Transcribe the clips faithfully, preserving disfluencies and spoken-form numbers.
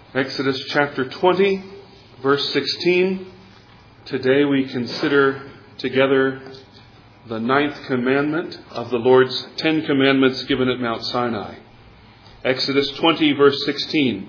Exodus chapter twenty, verse sixteen. Today we consider together the ninth commandment of the Lord's Ten Commandments given at Mount Sinai. Exodus twenty, verse sixteen.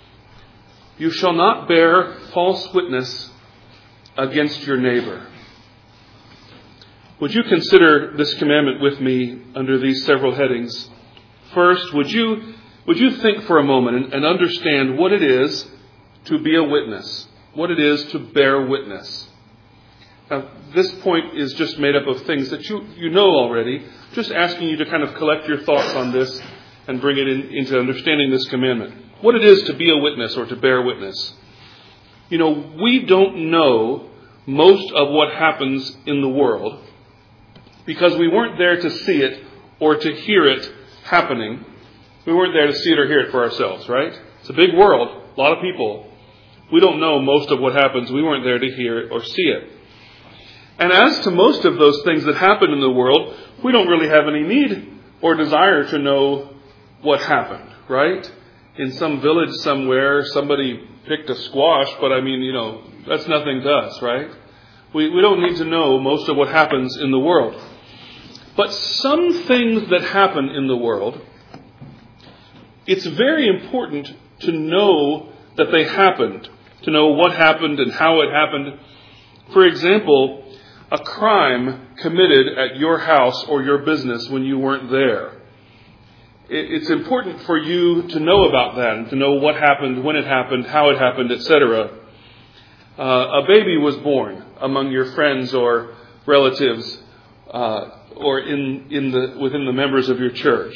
You shall not bear false witness against your neighbor. Would you consider this commandment with me under these several headings? First, would you would you think for a moment and, and understand what it is to be a witness, what it is to bear witness. Now, this point is just made up of things that you, you know already. Just asking you to kind of collect your thoughts on this and bring it in, into understanding this commandment. What it is to be a witness or to bear witness. You know, we don't know most of what happens in the world because we weren't there to see it or to hear it happening. We weren't there to see it or hear it for ourselves, right? It's a big world, a lot of people. We don't know most of what happens. We weren't there to hear it or see it. And as to most of those things that happen in the world, we don't really have any need or desire to know what happened, right? In some village somewhere, somebody picked a squash, but I mean, you know, that's nothing to us, right? We, we don't need to know most of what happens in the world. But some things that happen in the world, it's very important to know that they happened, to know what happened and how it happened. For example, a crime committed at your house or your business when you weren't there. It's important for you to know about that and to know what happened, when it happened, how it happened, et cetera. Uh, a baby was born among your friends or relatives uh, or in, in the within the members of your church.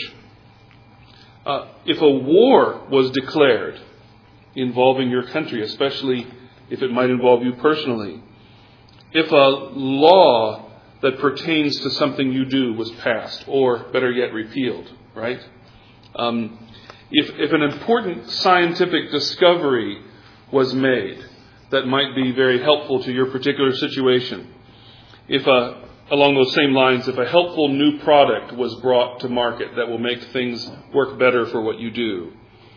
Uh, if a war was declared involving your country, especially if it might involve you personally, if a law that pertains to something you do was passed, or better yet, repealed, right? Um, if, if an important scientific discovery was made that might be very helpful to your particular situation, if a Along those same lines, if a helpful new product was brought to market that will make things work better for what you do.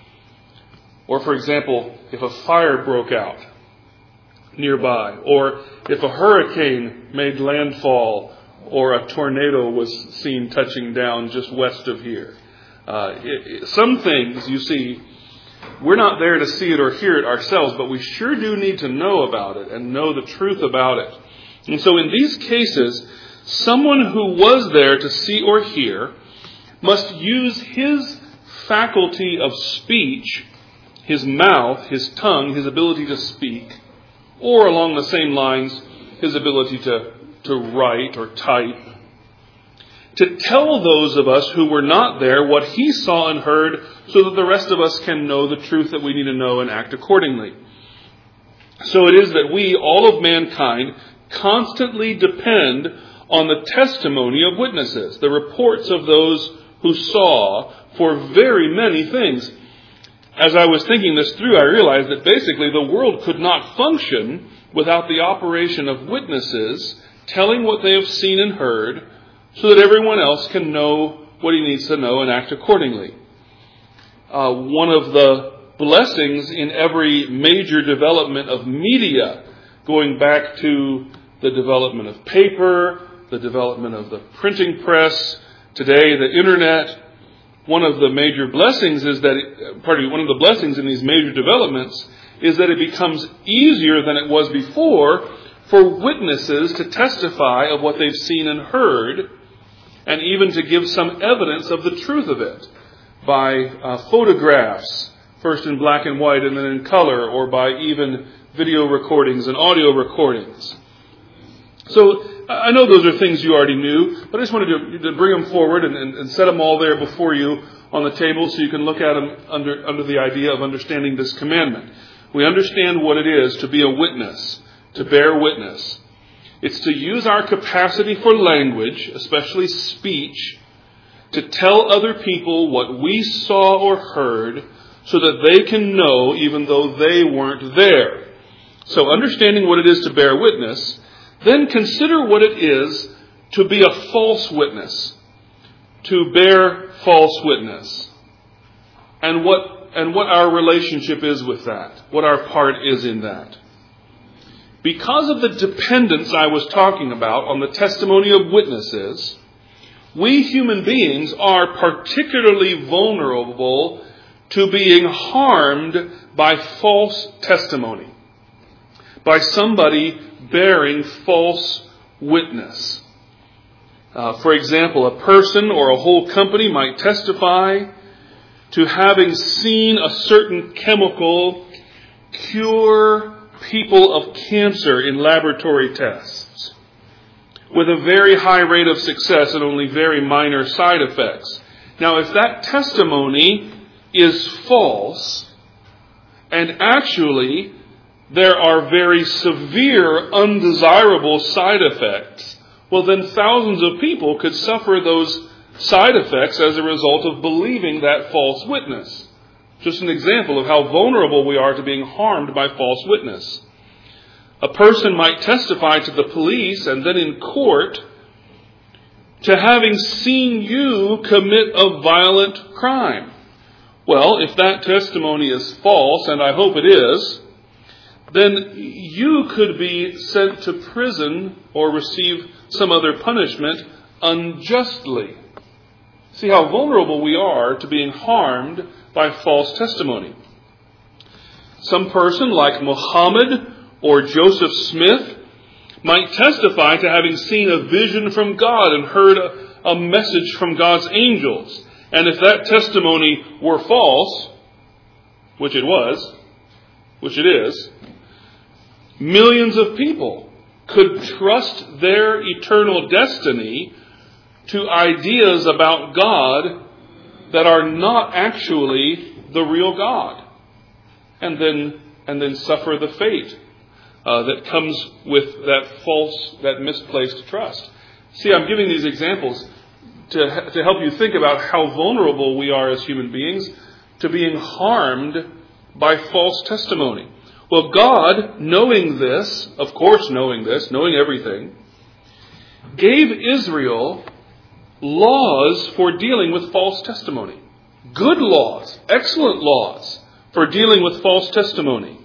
Or, for example, if a fire broke out nearby, or if a hurricane made landfall, or a tornado was seen touching down just west of here. Uh, it, it, some things, you see, we're not there to see it or hear it ourselves, but we sure do need to know about it and know the truth about it. And so in these cases, someone who was there to see or hear must use his faculty of speech, his mouth, his tongue, his ability to speak, or along the same lines, his ability to, to write or type, to tell those of us who were not there what he saw and heard so that the rest of us can know the truth that we need to know and act accordingly. So it is that we, all of mankind, constantly depend on the testimony of witnesses, the reports of those who saw for very many things. As I was thinking this through, I realized that basically the world could not function without the operation of witnesses telling what they have seen and heard so that everyone else can know what he needs to know and act accordingly. Uh, one of the blessings in every major development of media, going back to the development of paper, the development of the printing press, today the internet. One of the major blessings is that, it, pardon me, one of the blessings in these major developments is that it becomes easier than it was before for witnesses to testify of what they've seen and heard, and even to give some evidence of the truth of it by uh, photographs, first in black and white and then in color, or by even video recordings and audio recordings. So I know those are things you already knew, but I just wanted to, to bring them forward and, and, and set them all there before you on the table so you can look at them under, under the idea of understanding this commandment. We understand what it is to be a witness, to bear witness. It's to use our capacity for language, especially speech, to tell other people what we saw or heard so that they can know even though they weren't there. So understanding what it is to bear witness, then consider what it is to be a false witness, to bear false witness, and what and what our relationship is with that, what our part is in that. Because of the dependence I was talking about on the testimony of witnesses, we human beings are particularly vulnerable to being harmed by false testimony, by somebody bearing false witness. Uh, for example, a person or a whole company might testify to having seen a certain chemical cure people of cancer in laboratory tests with a very high rate of success and only very minor side effects. Now, if that testimony is false, and actually there are very severe, undesirable side effects, well, then thousands of people could suffer those side effects as a result of believing that false witness. Just an example of how vulnerable we are to being harmed by false witness. A person might testify to the police and then in court to having seen you commit a violent crime. Well, if that testimony is false, and I hope it is, then you could be sent to prison or receive some other punishment unjustly. See how vulnerable we are to being harmed by false testimony. Some person like Muhammad or Joseph Smith might testify to having seen a vision from God and heard a, a message from God's angels. And if that testimony were false, which it was, which it is, millions of people could trust their eternal destiny to ideas about God that are not actually the real God, and then and then suffer the fate uh, that comes with that false, that misplaced trust. See, I'm giving these examples to to help you think about how vulnerable we are as human beings to being harmed by false testimony. Well, God, knowing this, of course knowing this, knowing everything, gave Israel laws for dealing with false testimony. Good laws, excellent laws for dealing with false testimony.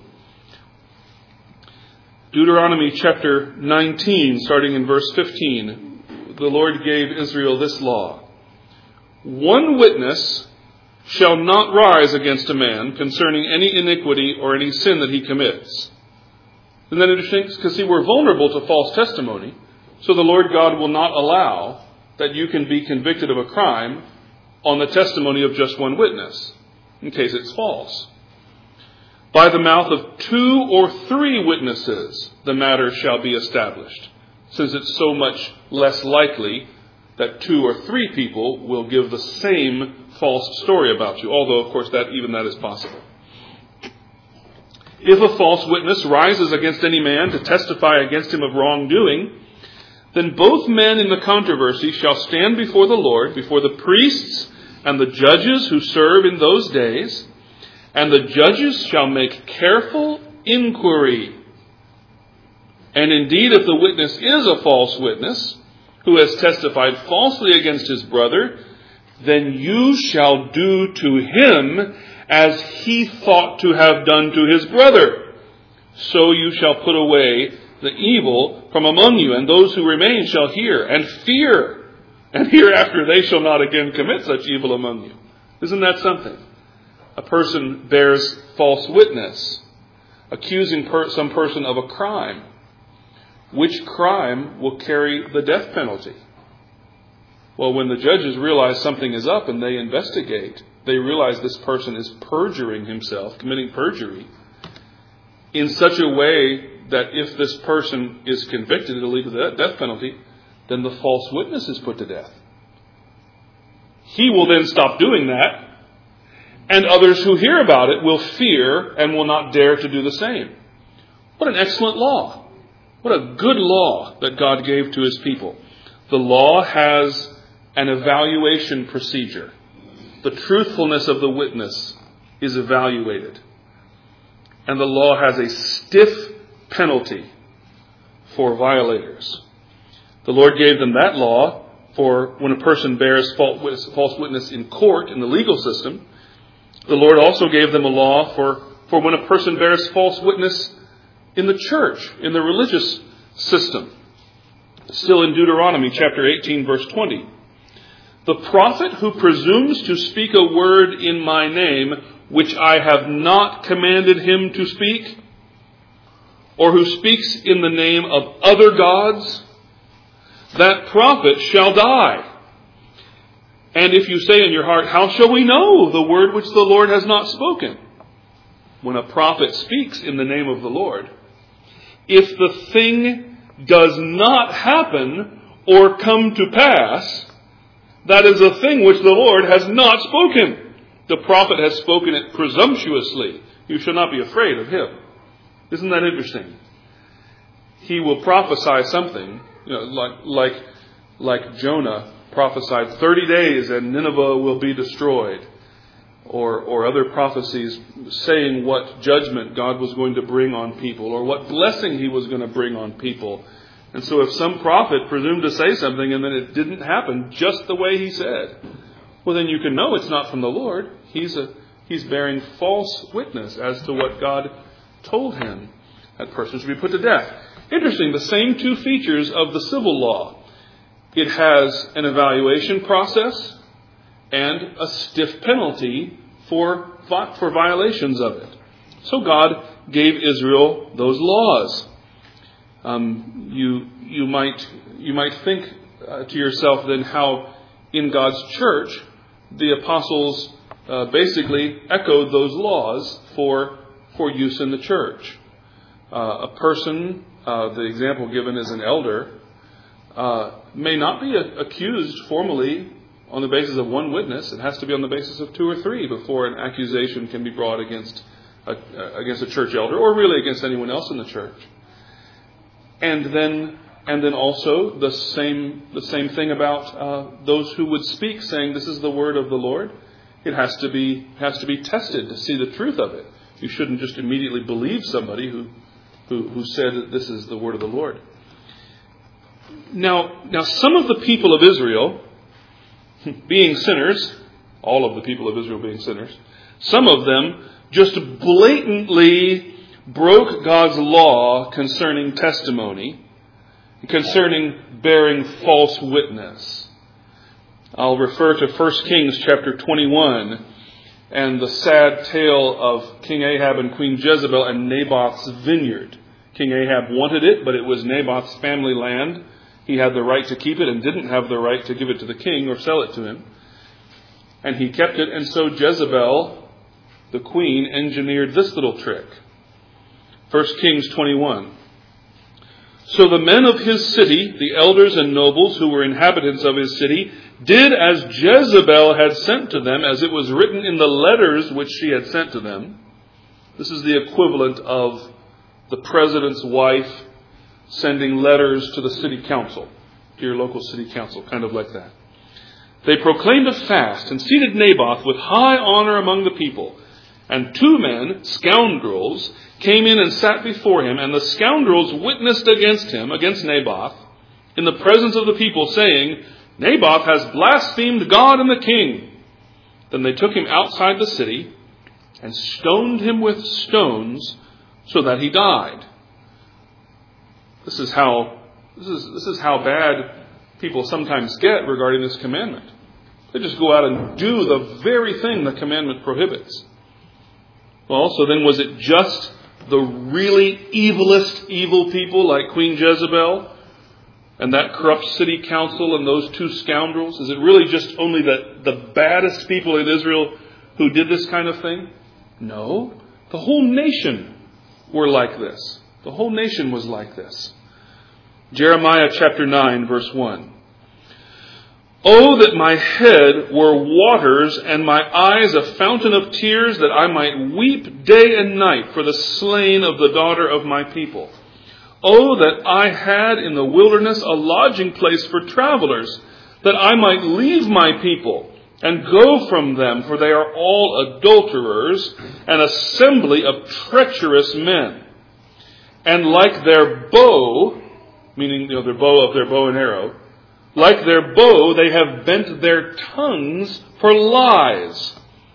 Deuteronomy chapter nineteen, starting in verse fifteen, the Lord gave Israel this law. One witness shall not rise against a man concerning any iniquity or any sin that he commits. Isn't that interesting? Because see, we're vulnerable to false testimony, so the Lord God will not allow that you can be convicted of a crime on the testimony of just one witness, in case it's false. By the mouth of two or three witnesses, the matter shall be established, since it's so much less likely that two or three people will give the same false story about you, although, of course, that even that is possible. If a false witness rises against any man to testify against him of wrongdoing, then both men in the controversy shall stand before the Lord, before the priests and the judges who serve in those days, and the judges shall make careful inquiry. And indeed, if the witness is a false witness, who has testified falsely against his brother, then you shall do to him as he thought to have done to his brother. So you shall put away the evil from among you, and those who remain shall hear and fear, and hereafter they shall not again commit such evil among you. Isn't that something? A person bears false witness, accusing per- some person of a crime. Which crime will carry the death penalty? Well, when the judges realize something is up and they investigate, they realize this person is perjuring himself, committing perjury, in such a way that if this person is convicted, it'll lead to the death penalty, then the false witness is put to death. He will then stop doing that, and others who hear about it will fear and will not dare to do the same. What an excellent law. What a good law that God gave to his people. The law has an evaluation procedure. The truthfulness of the witness is evaluated. And the law has a stiff penalty for violators. The Lord gave them that law for when a person bears false witness in court, in the legal system. The Lord also gave them a law for, for when a person bears false witness in the church, in the religious system. Still in Deuteronomy chapter eighteen, verse twenty. The prophet who presumes to speak a word in my name, which I have not commanded him to speak, or who speaks in the name of other gods, that prophet shall die. And if you say in your heart, how shall we know the word which the Lord has not spoken? When a prophet speaks in the name of the Lord, if the thing does not happen or come to pass, that is a thing which the Lord has not spoken. The prophet has spoken it presumptuously. You shall not be afraid of him. Isn't that interesting? He will prophesy something, you know, like like like Jonah prophesied thirty days and Nineveh will be destroyed. Or, or other prophecies saying what judgment God was going to bring on people, or what blessing he was going to bring on people. And so if some prophet presumed to say something and then it didn't happen just the way he said, well, then you can know it's not from the Lord. He's a he's bearing false witness as to what God told him. That person should be put to death. Interesting, the same two features of the civil law. It has an evaluation process and a stiff penalty for, for violations of it. So God gave Israel those laws. Um, you you might you might think uh, to yourself then how in God's church the apostles uh, basically echoed those laws for for use in the church. Uh, a person, uh, the example given is an elder, uh, may not be a- accused formally on the basis of one witness. It has to be on the basis of two or three before an accusation can be brought against a, against a church elder, or really against anyone else in the church. And then, and then also the same the same thing about uh, those who would speak, saying this is the word of the Lord. It has to be has to be tested to see the truth of it. You shouldn't just immediately believe somebody who who, who said that this is the word of the Lord. Now, now some of the people of Israel, being sinners, all of the people of Israel being sinners, some of them just blatantly broke God's law concerning testimony, concerning bearing false witness. I'll refer to First Kings chapter twenty-one and the sad tale of King Ahab and Queen Jezebel and Naboth's vineyard. King Ahab wanted it, but it was Naboth's family land. He had the right to keep it and didn't have the right to give it to the king or sell it to him. And he kept it, and so Jezebel, the queen, engineered this little trick. First Kings twenty-one. So the men of his city, the elders and nobles who were inhabitants of his city, did as Jezebel had sent to them, as it was written in the letters which she had sent to them. This is the equivalent of the president's wife sending letters to the city council, to your local city council, kind of like that. They proclaimed a fast and seated Naboth with high honor among the people. And two men, scoundrels, came in and sat before him, and the scoundrels witnessed against him, against Naboth, in the presence of the people, saying, Naboth has blasphemed God and the king. Then they took him outside the city and stoned him with stones so that he died. This is how this is this is how bad people sometimes get regarding this commandment. They just go out and do the very thing the commandment prohibits. Well, so then was it just the really evilest evil people like Queen Jezebel and that corrupt city council and those two scoundrels? Is it really just only the, the baddest people in Israel who did this kind of thing? No. The whole nation were like this. The whole nation was like this. Jeremiah chapter nine, verse one. Oh, that my head were waters and my eyes a fountain of tears, that I might weep day and night for the slain of the daughter of my people. Oh, that I had in the wilderness a lodging place for travelers, that I might leave my people and go from them, for they are all adulterers, an assembly of treacherous men. And like their bow, meaning, you know, their bow of their bow and arrow, like their bow, they have bent their tongues for lies.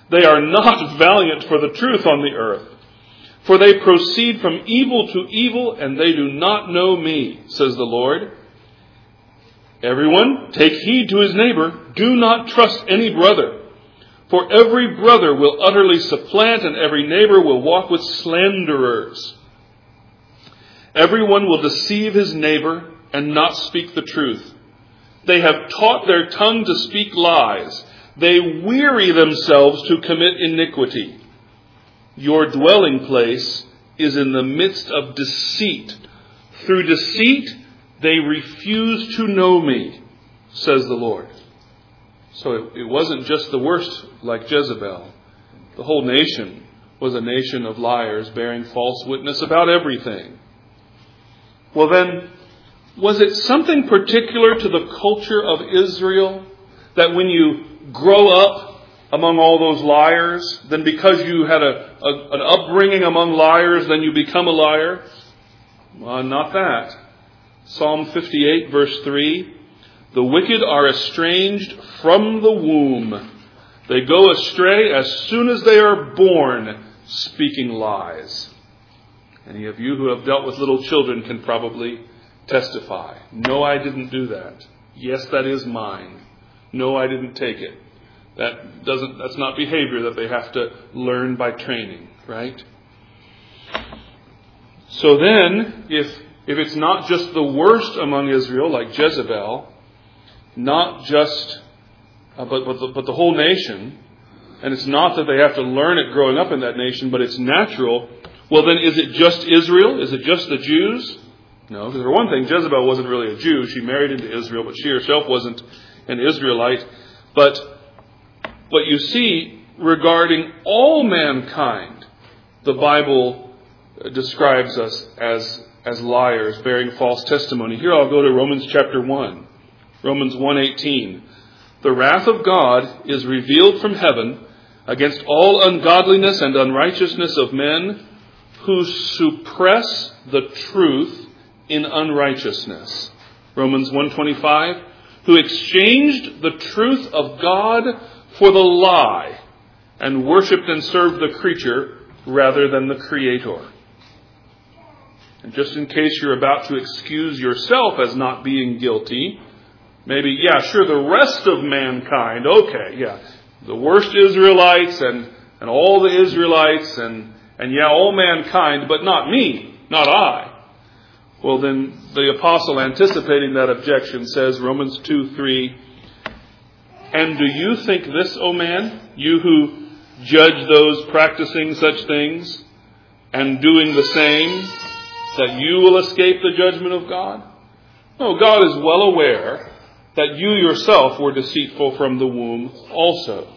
They are not valiant for the truth on the earth. For they proceed from evil to evil, and they do not know me, says the Lord. Everyone, take heed to his neighbor. Do not trust any brother. For every brother will utterly supplant, and every neighbor will walk with slanderers. Everyone will deceive his neighbor and not speak the truth. They have taught their tongue to speak lies. They weary themselves to commit iniquity. Your dwelling place is in the midst of deceit. Through deceit, they refuse to know me, says the Lord. So it, it wasn't just the worst like Jezebel. The whole nation was a nation of liars bearing false witness about everything. Well then, was it something particular to the culture of Israel that when you grow up among all those liars, then because you had a, a an upbringing among liars, then you become a liar? Well, not that. Psalm fifty-eight, verse three, the wicked are estranged from the womb. They go astray as soon as they are born, speaking lies. Any of you who have dealt with little children can probably testify. No, I didn't do that. Yes, that is mine. No, I didn't take it. That doesn't, that's not behavior that they have to learn by training, right? So then, if if it's not just the worst among Israel, like Jezebel, not just, uh, but, but, the, but the whole nation, and it's not that they have to learn it growing up in that nation, but it's natural, well then is it just Israel? Is it just the Jews? No, because for one thing, Jezebel wasn't really a Jew. She married into Israel, but she herself wasn't an Israelite. But what you see regarding all mankind, the Bible describes us as, as liars, bearing false testimony. Here I'll go to Romans chapter one. Romans one eighteen. The wrath of God is revealed from heaven against all ungodliness and unrighteousness of men who suppress the truth in unrighteousness. Romans one twenty-five. Who exchanged the truth of God for the lie and worshipped and served the creature rather than the Creator. And just in case you're about to excuse yourself as not being guilty, maybe, yeah, sure, the rest of mankind, okay, yeah, the worst Israelites and, and all the Israelites and, and yeah, all mankind, but not me, not I. Well, then the apostle, anticipating that objection, says, Romans two three, and do you think this, O man, you who judge those practicing such things and doing the same, that you will escape the judgment of God? No, God is well aware that you yourself were deceitful from the womb also.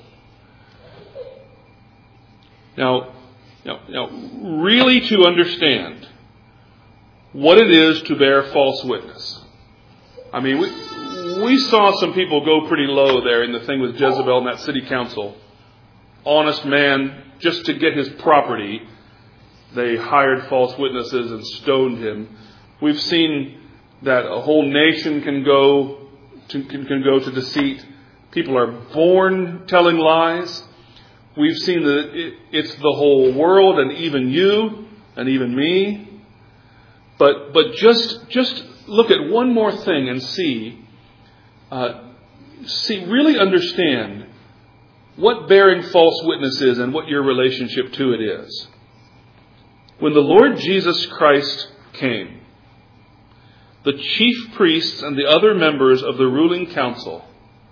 Now, now, now really to understand what it is to bear false witness. I mean, we, we saw some people go pretty low there in the thing with Jezebel and that city council. Honest man, just to get his property, they hired false witnesses and stoned him. We've seen that a whole nation can go to, can, can go to deceit. People are born telling lies. We've seen that it, it's the whole world and even you and even me. But but just just look at one more thing and see, uh, see really understand what bearing false witness is and what your relationship to it is. When the Lord Jesus Christ came, the chief priests and the other members of the ruling council,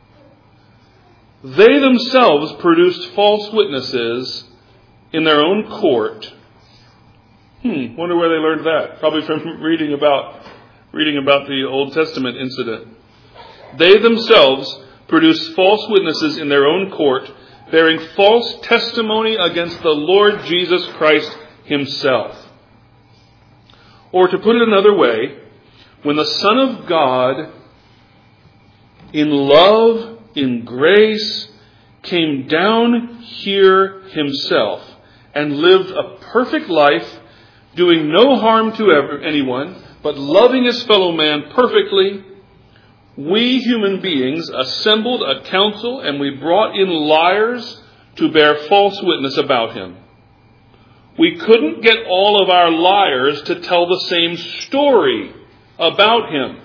they themselves produced false witnesses in their own court. Hmm, wonder where they learned that. Probably from reading about reading about the Old Testament incident. They themselves produced false witnesses in their own court, bearing false testimony against the Lord Jesus Christ himself. Or to put it another way, when the Son of God, in love, in grace, came down here himself and lived a perfect life, doing no harm to ever, anyone, but loving his fellow man perfectly, we human beings assembled a council and we brought in liars to bear false witness about him. We couldn't get all of our liars to tell the same story about him.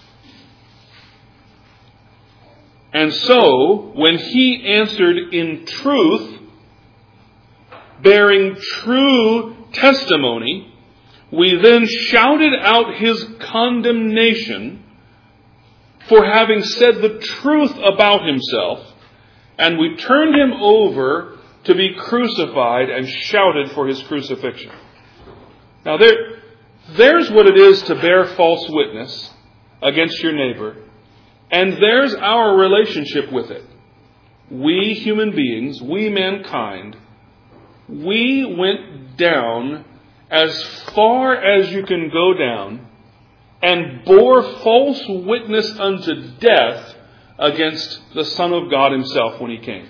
And so, when he answered in truth, bearing true testimony, we then shouted out his condemnation for having said the truth about himself, and we turned him over to be crucified and shouted for his crucifixion. Now there, there's what it is to bear false witness against your neighbor, and there's our relationship with it. We human beings, we mankind, we went down as far as you can go down and bore false witness unto death against the Son of God himself when he came.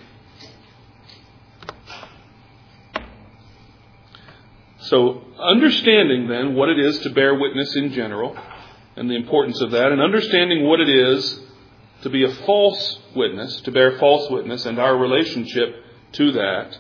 So, understanding then what it is to bear witness in general and the importance of that, and understanding what it is to be a false witness, to bear false witness, and our relationship to that,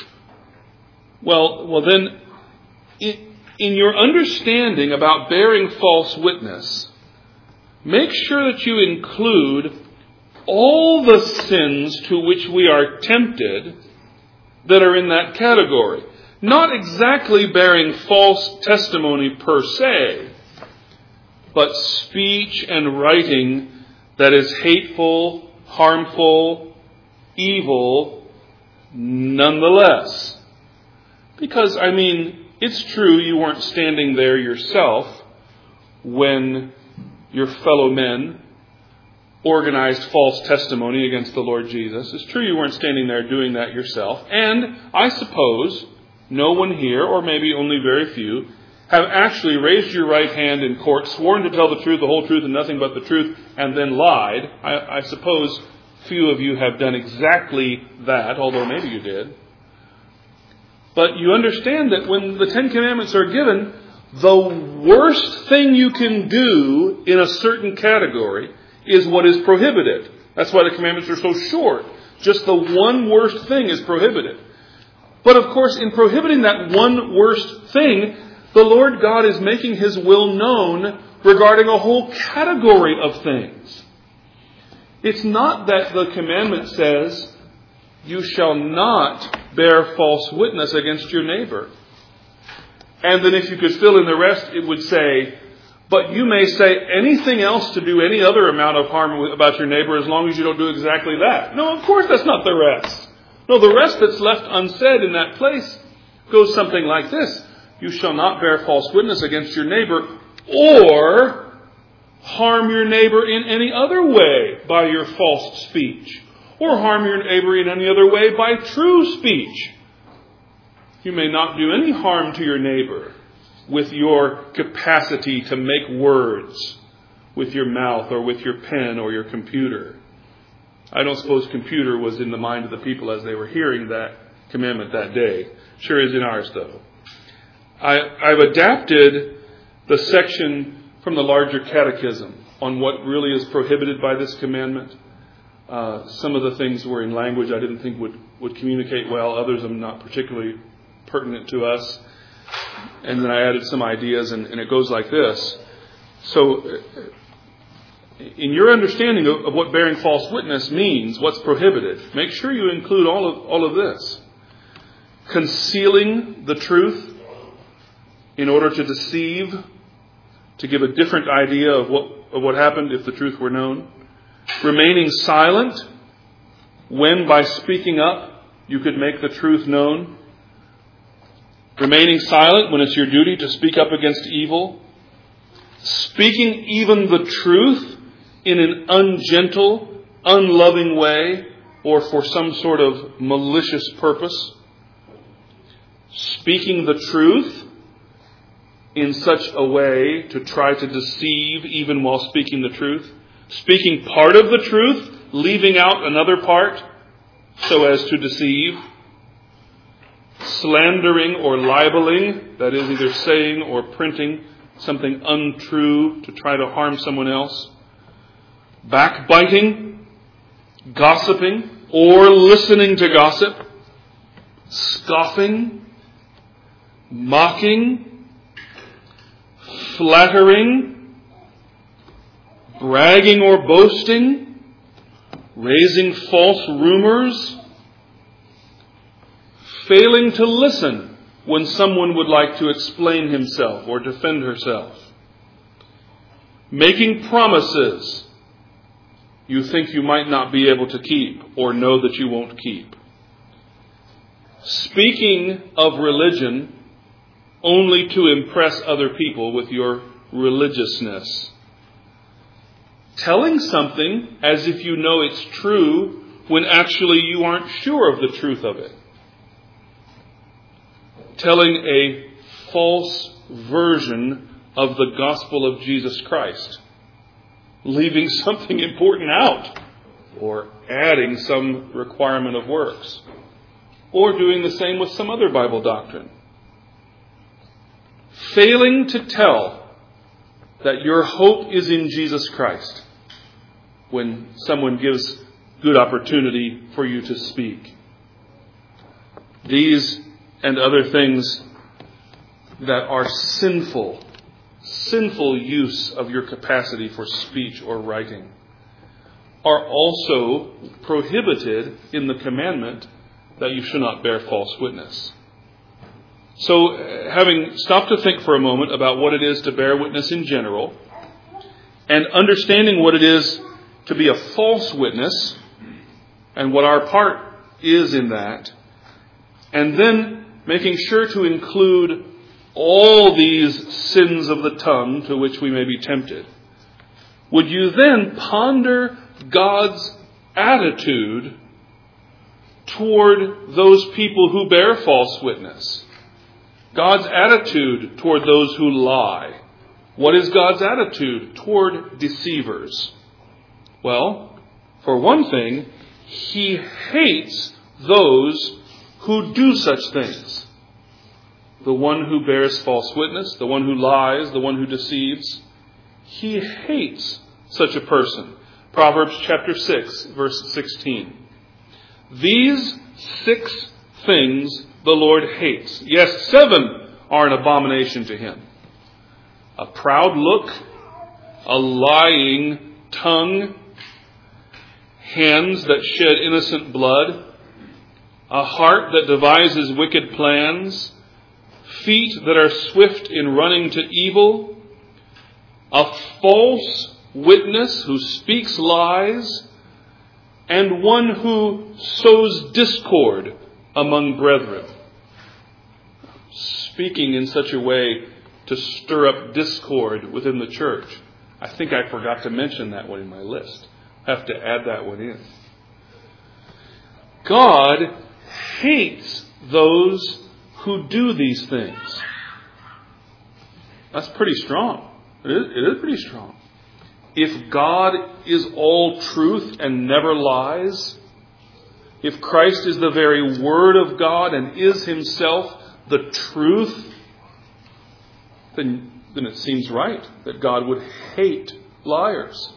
well, well then, in, in your understanding about bearing false witness, make sure that you include all the sins to which we are tempted that are in that category. Not exactly bearing false testimony per se, but speech and writing that is hateful, harmful, evil, nonetheless. Because, I mean, it's true you weren't standing there yourself when your fellow men organized false testimony against the Lord Jesus. It's true you weren't standing there doing that yourself. And I suppose no one here, or maybe only very few, have actually raised your right hand in court, sworn to tell the truth, the whole truth, and nothing but the truth, and then lied. I, I suppose few of you have done exactly that, although maybe you did. But you understand that when the Ten Commandments are given, the worst thing you can do in a certain category is what is prohibited. That's why the commandments are so short. Just the one worst thing is prohibited. But of course, in prohibiting that one worst thing, the Lord God is making his will known regarding a whole category of things. It's not that the commandment says, you shall not bear false witness against your neighbor. And then if you could fill in the rest, it would say, but you may say anything else to do any other amount of harm about your neighbor as long as you don't do exactly that. No, of course that's not the rest. No, the rest that's left unsaid in that place goes something like this. You shall not bear false witness against your neighbor or harm your neighbor in any other way by your false speech, or harm your neighbor in any other way by true speech. You may not do any harm to your neighbor with your capacity to make words with your mouth or with your pen or your computer. I don't suppose computer was in the mind of the people as they were hearing that commandment that day. Sure is in ours, though. I, I've adapted the section from the larger catechism on what really is prohibited by this commandment. Uh, some of the things were in language I didn't think would, would communicate well. Others are not particularly pertinent to us. And then I added some ideas, and, and it goes like this. So, in your understanding of, of what bearing false witness means, what's prohibited, make sure you include all of all of this. Concealing the truth in order to deceive, to give a different idea of what of what happened if the truth were known. Remaining silent when by speaking up you could make the truth known. Remaining silent when it's your duty to speak up against evil. Speaking even the truth in an ungentle, unloving way, or for some sort of malicious purpose. Speaking the truth in such a way to try to deceive even while speaking the truth. Speaking part of the truth, leaving out another part so as to deceive. Slandering or libeling, that is either saying or printing something untrue to try to harm someone else. Backbiting, gossiping, or listening to gossip, scoffing, mocking, flattering, bragging or boasting, raising false rumors, failing to listen when someone would like to explain himself or defend herself, making promises you think you might not be able to keep or know that you won't keep, speaking of religion only to impress other people with your religiousness, telling something as if you know it's true when actually you aren't sure of the truth of it, telling a false version of the gospel of Jesus Christ, leaving something important out, or adding some requirement of works, or doing the same with some other Bible doctrine. Failing to tell that your hope is in Jesus Christ when someone gives good opportunity for you to speak. These and other things that are sinful, sinful use of your capacity for speech or writing are also prohibited in the commandment that you should not bear false witness. So, having stopped to think for a moment about what it is to bear witness in general, and understanding what it is to be a false witness, and what our part is in that, and then making sure to include all these sins of the tongue to which we may be tempted, would you then ponder God's attitude toward those people who bear false witness? God's attitude toward those who lie. What is God's attitude toward deceivers? Well, for one thing, He hates those who do such things. The one who bears false witness, the one who lies, the one who deceives, He hates such a person. Proverbs chapter six, verse sixteen. These six things the Lord hates. Yes, seven are an abomination to Him. A proud look, a lying tongue, hands that shed innocent blood, a heart that devises wicked plans, feet that are swift in running to evil, a false witness who speaks lies, and one who sows discord among brethren. Speaking in such a way to stir up discord within the church. I think I forgot to mention that one in my list. I have to add that one in. God hates those who do these things. That's pretty strong. It is, it is pretty strong. If God is all truth and never lies, if Christ is the very Word of God and is Himself the truth, then, then it seems right that God would hate liars.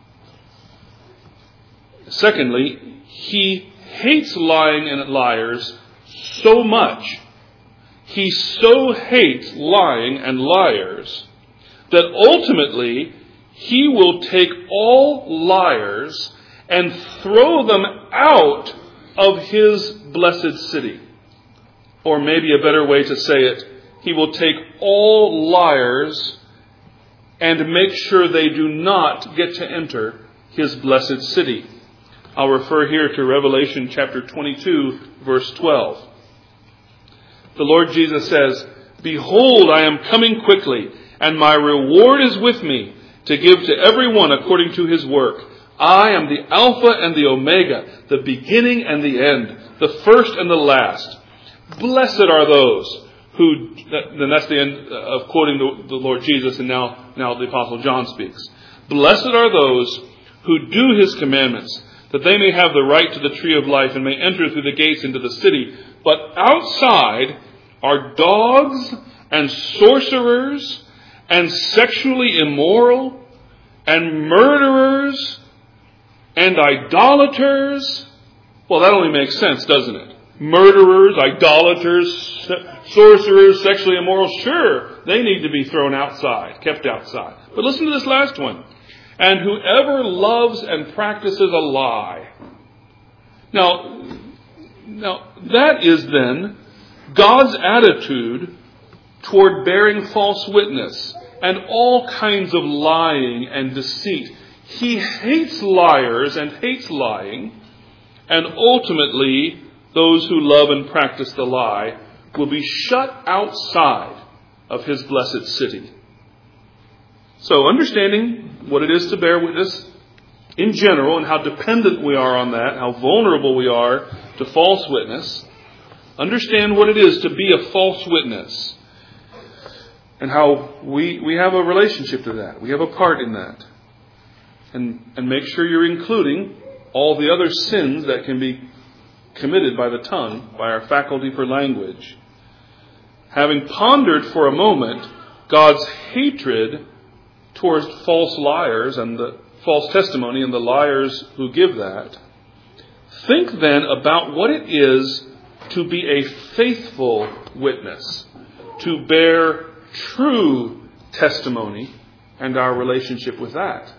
Secondly, He hates lying and liars so much, He so hates lying and liars, that ultimately He will take all liars and throw them out of His blessed city. Or maybe a better way to say it, He will take all liars and make sure they do not get to enter His blessed city. I'll refer here to Revelation chapter twenty-two, verse twelve. The Lord Jesus says, "Behold, I am coming quickly, and my reward is with me, to give to everyone according to his work. I am the Alpha and the Omega, the beginning and the end, the first and the last. Blessed are those who," then that's the end of quoting the, the Lord Jesus, and now, now the Apostle John speaks. "Blessed are those who do His commandments, that they may have the right to the tree of life and may enter through the gates into the city. But outside are dogs and sorcerers and sexually immoral and murderers and idolaters." Well, that only makes sense, doesn't it? murderers, idolaters, sorcerers, sexually immoral, sure, they need to be thrown outside, kept outside. But listen to this last one. And whoever loves and practices a lie. Now, now that is then God's attitude toward bearing false witness and all kinds of lying and deceit. He hates liars and hates lying, and ultimately those who love and practice the lie will be shut outside of his blessed city. So understanding what it is to bear witness in general and how dependent we are on that, how vulnerable we are to false witness, understand what it is to be a false witness and how we we have a relationship to that. We have a part in that. And, and make sure you're including all the other sins that can be committed by the tongue, by our faculty for language. Having pondered for a moment God's hatred towards false liars and the false testimony and the liars who give that, think then about what it is to be a faithful witness, to bear true testimony and our relationship with that.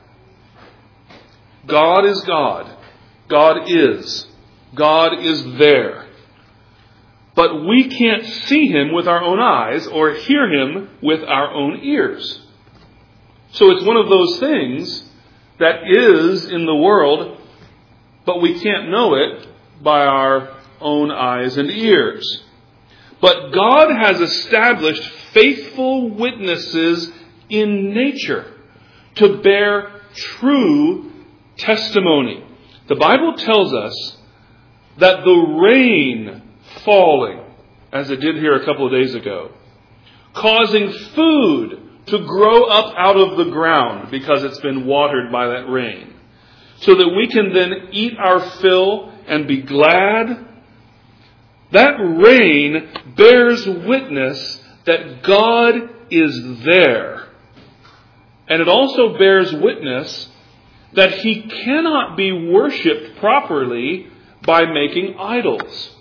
God is God. God is. God is there. But we can't see him with our own eyes or hear him with our own ears. So it's one of those things that is in the world, but we can't know it by our own eyes and ears. But God has established faithful witnesses in nature to bear true testimony. The Bible tells us that the rain falling, as it did here a couple of days ago, causing food to grow up out of the ground because it's been watered by that rain, so that we can then eat our fill and be glad. That rain bears witness that God is there. And it also bears witness that he cannot be worshipped properly by making idols.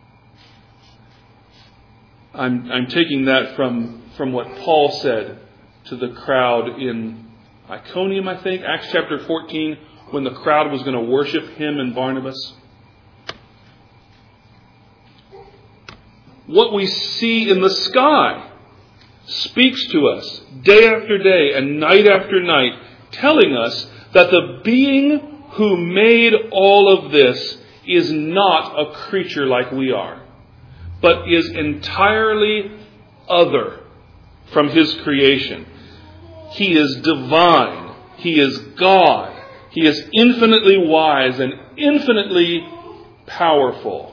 I'm, I'm taking that from, from what Paul said to the crowd in Iconium, I think, Acts chapter fourteen, when the crowd was going to worship him and Barnabas. What we see in the sky speaks to us day after day and night after night, telling us that the being who made all of this is not a creature like we are, but is entirely other from his creation. He is divine. He is God. He is infinitely wise and infinitely powerful.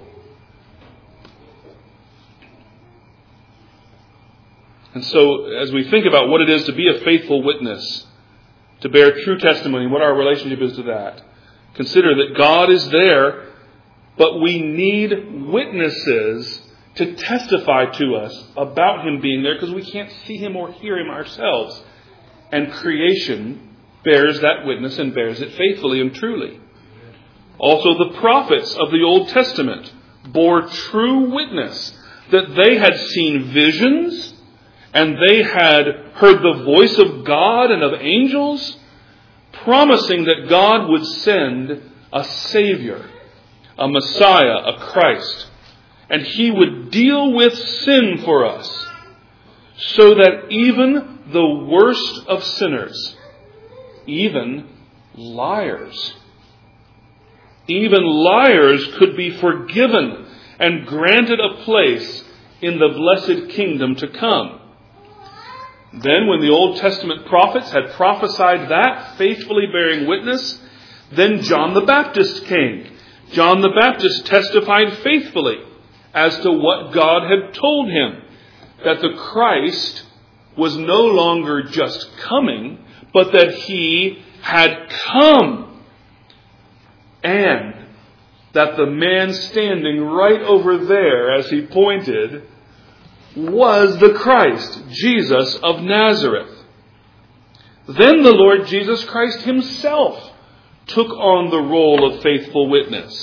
And so, as we think about what it is to be a faithful witness, to bear true testimony, what our relationship is to that, consider that God is there, but we need witnesses to testify to us about him being there, because we can't see him or hear him ourselves. And creation bears that witness and bears it faithfully and truly. Also, the prophets of the Old Testament bore true witness that they had seen visions and they had heard the voice of God and of angels, promising that God would send a Savior, a Messiah, a Christ, and he would deal with sin for us, so that even the worst of sinners, even liars, even liars could be forgiven and granted a place in the blessed kingdom to come. Then when the Old Testament prophets had prophesied that, faithfully bearing witness, then John the Baptist came. John the Baptist testified faithfully as to what God had told him, that the Christ was no longer just coming, but that he had come. And that the man standing right over there, as he pointed, was the Christ, Jesus of Nazareth. Then the Lord Jesus Christ himself took on the role of faithful witness.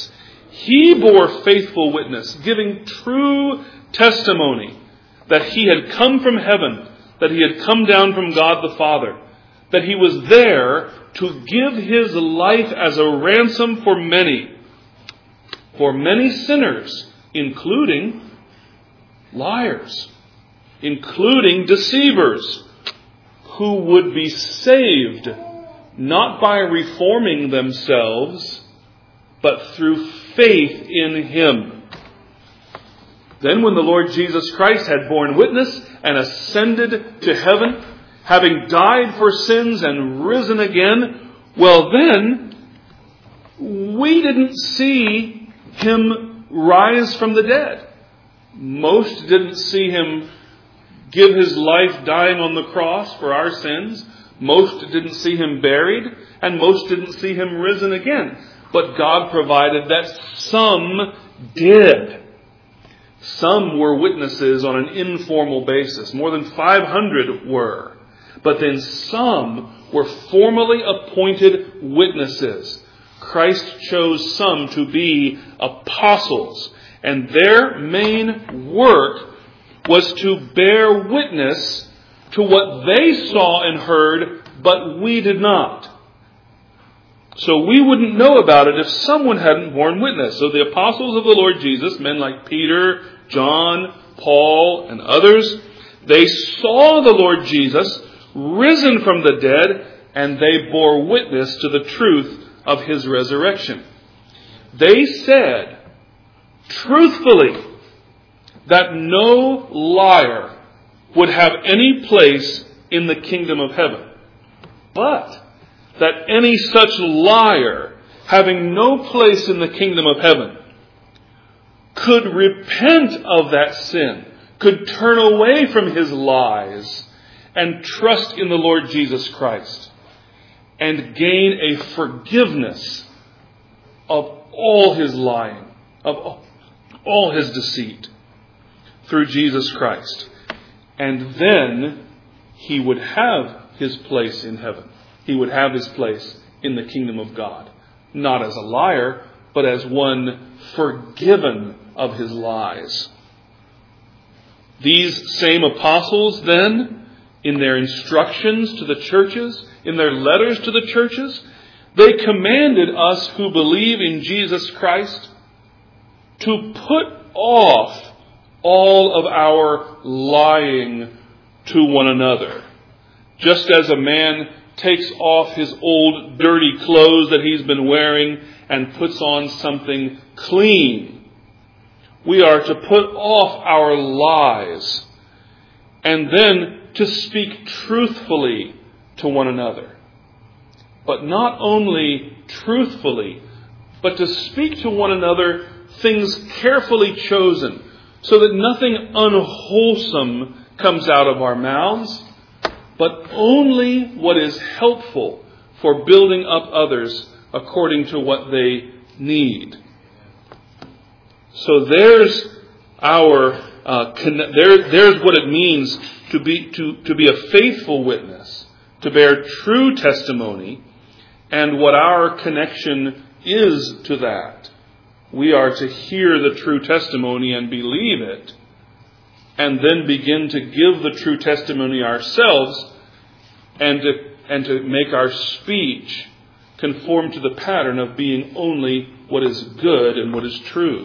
he bore faithful witness, giving true testimony that he had come from heaven, that he had come down from God the Father, that he was there to give his life as a ransom for many, for many sinners, including liars, including deceivers, who would be saved not by reforming themselves, but through faith in him. Then when the Lord Jesus Christ had borne witness and ascended to heaven, having died for sins and risen again, well then, we didn't see him rise from the dead. Most didn't see him give his life dying on the cross for our sins. Most didn't see him buried, and most didn't see him risen again. But God provided that some did. Some were witnesses on an informal basis. More than five hundred were. But then some were formally appointed witnesses. Christ chose some to be apostles. And their main work was to bear witness to what they saw and heard, but we did not. So we wouldn't know about it if someone hadn't borne witness. So the apostles of the Lord Jesus, men like Peter, John, Paul, and others, they saw the Lord Jesus risen from the dead, and they bore witness to the truth of his resurrection. They said, truthfully, that no liar would have any place in the kingdom of heaven, but that any such liar, having no place in the kingdom of heaven, could repent of that sin, could turn away from his lies, and trust in the Lord Jesus Christ, and gain a forgiveness of all his lying, of all his deceit, through Jesus Christ. And then he would have his place in heaven. He would have his place in the kingdom of God. Not as a liar, but as one forgiven of his lies. These same apostles then, in their instructions to the churches, in their letters to the churches, they commanded us who believe in Jesus Christ to put off all of our lying to one another. Just as a man takes off his old dirty clothes that he's been wearing and puts on something clean, we are to put off our lies and then to speak truthfully to one another. But not only truthfully, but to speak to one another things carefully chosen, so that nothing unwholesome comes out of our mouths, but only what is helpful for building up others according to what they need. So there's our uh, conne- there, there's what it means to be to, to be a faithful witness, to bear true testimony, and what our connection is to that. We are to hear the true testimony and believe it, and then begin to give the true testimony ourselves, and to, and to make our speech conform to the pattern of being only what is good and what is true.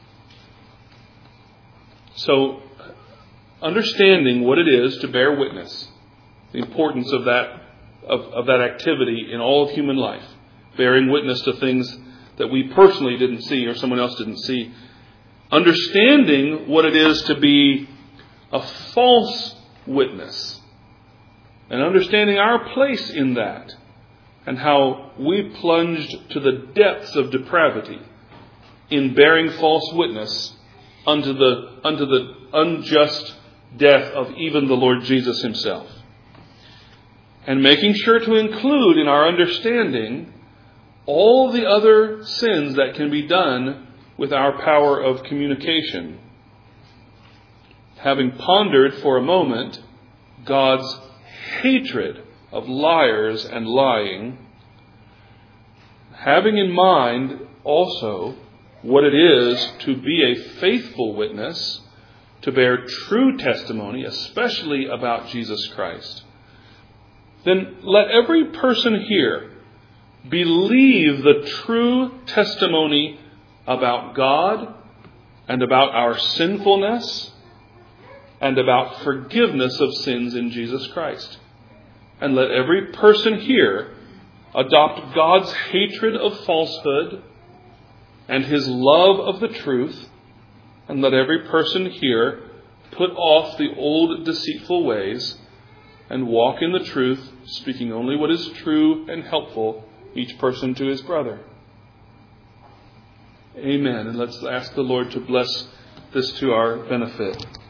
So, understanding what it is to bear witness, the importance of that of, of that activity in all of human life, bearing witness to things that we personally didn't see or someone else didn't see. Understanding what it is to be a false witness, and understanding our place in that, and how we plunged to the depths of depravity in bearing false witness unto the unto the unjust death of even the Lord Jesus himself. And making sure to include in our understanding all the other sins that can be done with our power of communication. Having pondered for a moment God's hatred of liars and lying, having in mind also what it is to be a faithful witness, to bear true testimony, especially about Jesus Christ, then let every person here believe the true testimony about God and about our sinfulness and about forgiveness of sins in Jesus Christ. And let every person here adopt God's hatred of falsehood and his love of the truth, and let every person here put off the old deceitful ways and walk in the truth, speaking only what is true and helpful, each person to his brother. Amen. And let's ask the Lord to bless this to our benefit.